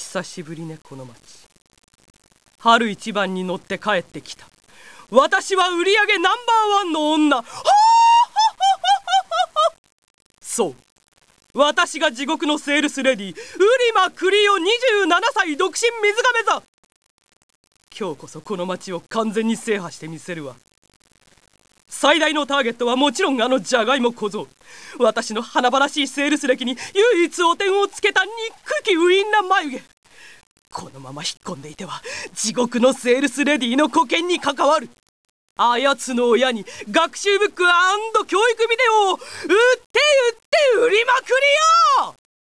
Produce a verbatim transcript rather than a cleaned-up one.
久しぶりねこの町。春一番に乗って帰ってきた。私は売り上げナンバーワンの女。はあはあはあはあ。そう、私が地獄のセールスレディ、ウリマクリオにじゅうななさい独身水亀座。今日こそこの町を完全に制覇してみせるわ。最大のターゲットはもちろんあのジャガイモ小僧。私の華々しいセールス歴に唯一汚点をつけた憎きウインナ眉毛。このまま引っ込んでいては地獄のセールスレディの保険に関わる。あやつの親に学習ブック&教育ビデオを売って売って売りまくりよ。